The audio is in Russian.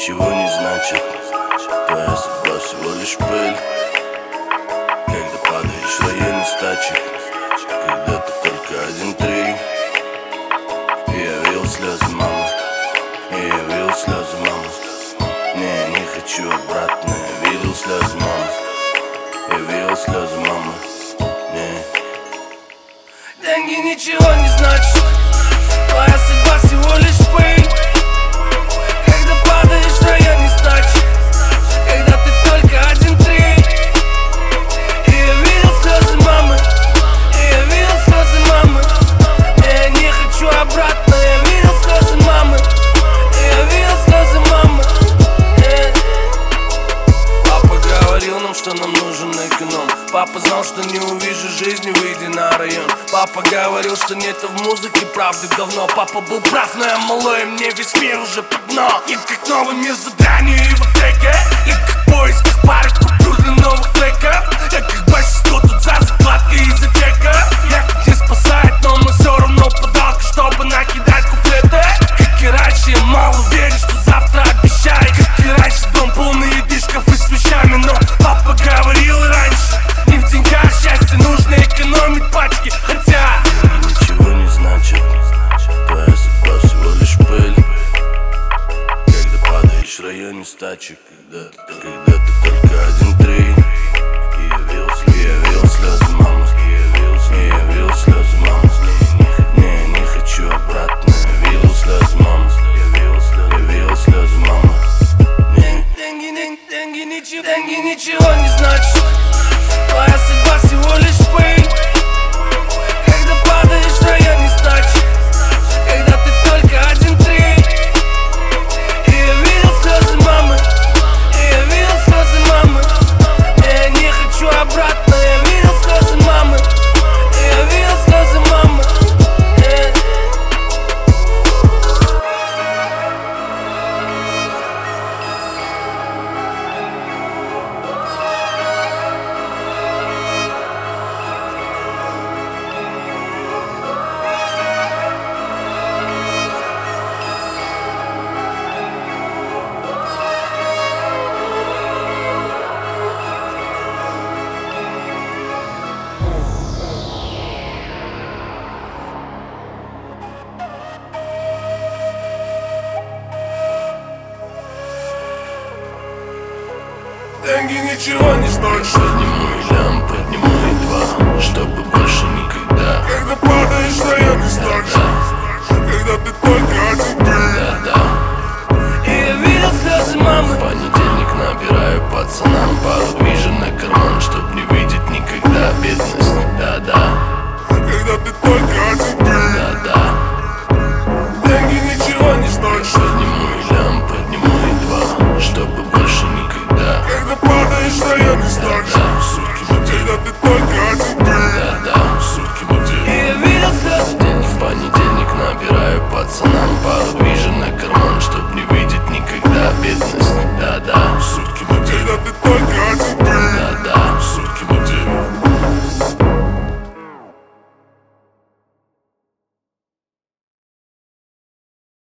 ничего не значит. Твоя судьба всего лишь пыль. Когда падаешь в районе стачек, когда ты только 1-3. Я видел слезы мамы, я видел слезы мамы. Не хочу обратно, я видел слезы мамы, я видел слезы мамы. Деньги ничего не значат, твоя судьба всего лишь пыль. Когда падаешь в районе стачек, когда ты только 1-3. И я видел слезы мамы, и я видел слезы мамы. Я не хочу обратно, я видел слезы мамы, и я видел слезы мамы. Папа говорил нам, что нам нужен эконом. Папа знал, что не увижу жизни, выйдя на район. Папа говорил, что нету в музыке правды давно. Папа был прав, но я малой, мне весь мир уже под дно. Я как новый мир задания и в аптеке. Я как в поисках пары купюр для новых треков. Я как большинство тут за закладкой из отека. Я как не спасает, но мы все равно подалка, чтобы накидать куплеты. Как и раньше, я мало верю, что завтра обещает. Как и раньше, дом полный еды, шкафы с вещами. Но папа говорил раньше, не в деньгах счастье, нужно экономить пачки. Хотя ничего не значит, твоя судьба всего лишь пыль. Когда падаешь в районе стачек, когда ты только 1-3. И я видел слезы мамы, я видел слезы мамы. Не хочу обратно, я видел слезы мамы, я видел слезы мамы. Деньги ничего не значат, твоя судьба всего лишь пыль. Когда падаешь в районе стачек, когда ты только 1-3. И я видел слезы мамы, и я видел слезы мамы. Я не хочу обратно, я видел слезы мамы, и я видел слезы мамы. Деньги ничего не значат. Поднимай лям, поднимай два, чтобы больше никогда. Когда падаешь в районе стачек, когда ты только